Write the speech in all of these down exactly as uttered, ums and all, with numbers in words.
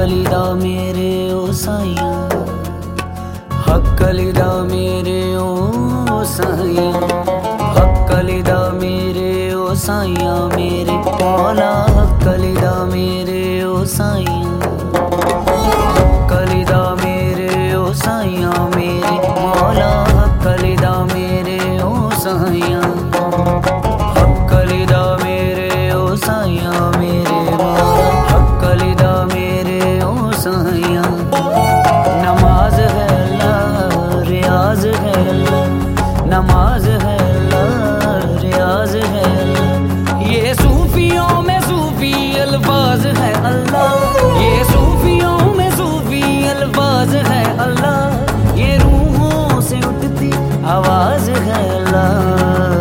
हक्कलिदा मेरे ओ साइया, हक्कलिदा मेरे ओ साइया, हक्कलिदा मेरे ओ साइया मेरे मौला, हक्कलिदा मेरे ओ साइया, हक्कलिदा मेरे ओ साइया मेरे मौला, हक्कलिदा मेरे ओ साइया, हक्कलिदा मेरे ओ साइया मेरे मौला, हक्कलिदा मेरे ओ साइया। नमाज है अल्लाह रियाज है अल्लाह, नमाज है अल्लाह रियाज है अल्लाह, ये सूफियों में सूफी अल्फाज है अल्लाह, ये सूफियों में सूफी अल्फाज है अल्लाह, ये रूहों से उठती आवाज है अल्लाह।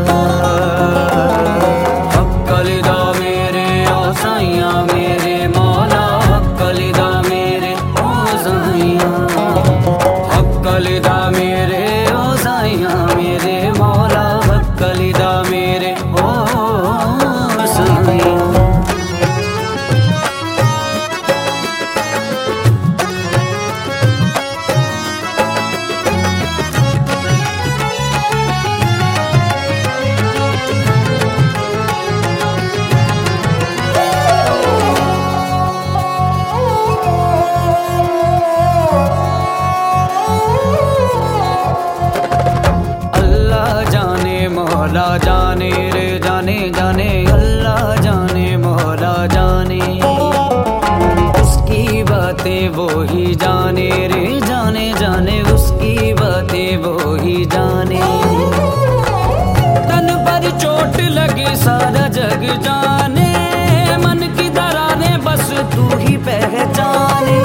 हक्कलिदा मेरे ओ साइया मेरे मौला, हक्कलिदा मेरे ओ साइया, हक्कलिदा मेरे ओ साइया मेरे मौला, हक्कलिदा मेरे ओ साइया। मौला जाने रे जाने जाने, अल्लाह जाने मौला जाने, उसकी बातें वो ही जाने रे जाने जाने, उसकी बातें वो ही जाने। तन पर चोट लगी सारा जग जाने, मन की दरारें बस तू ही पहचाने।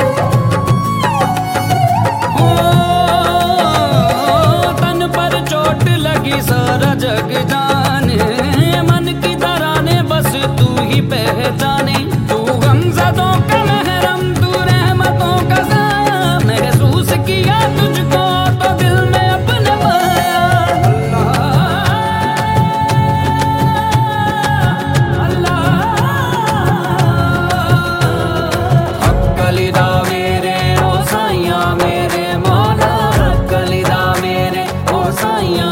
सारा जग जाने, मन की दराने बस तू ही पहचाने, तू गमज़दों का महरम तू रहमतों का साया, महसूस किया तुझको तो दिल में अपने पाया। अल्लाह अल्लाह, हक्कलिदा मेरे ओ साइया मेरे मौला, हक्कलिदा मेरे ओ साइया,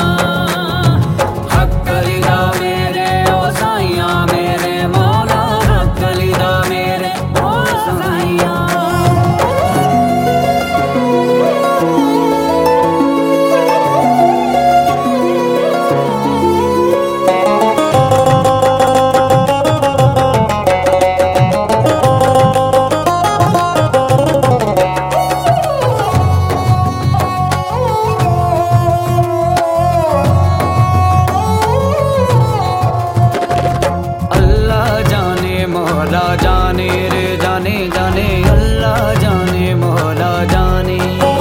मौला जाने रे जाने जाने, अल्लाह जाने मौला जाने,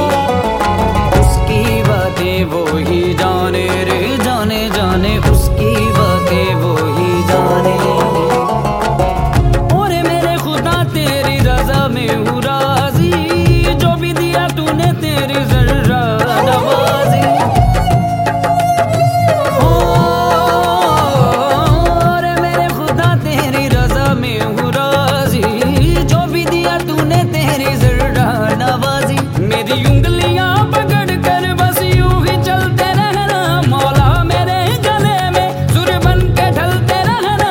उसकी बातें वो ही जाने रे जाने जाने, उसकी बातें वो ही जाने। और मेरे खुदा तेरी रजा में हूँ राजी, जो भी दिया तूने तेरी जर्रा नवाजी। मेरी उंगलियां पकड़ कर बस यूं ही चलते रहना, मौला मेरे गले में सुर बन के ढलते रहना।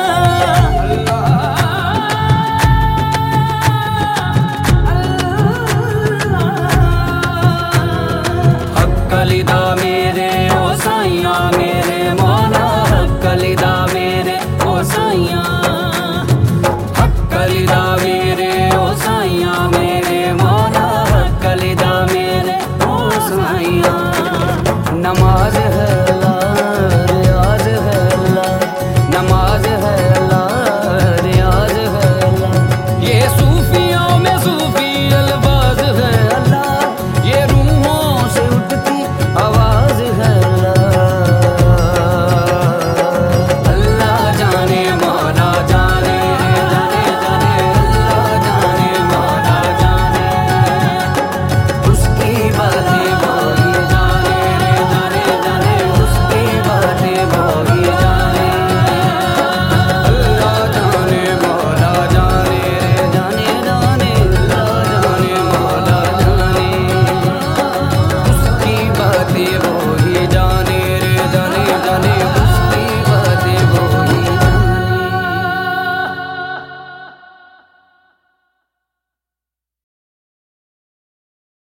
हक्कलिदा मेरे ओ साइया मेरे मौला, हक्कलिदा मेरे ओ साइया। नसीब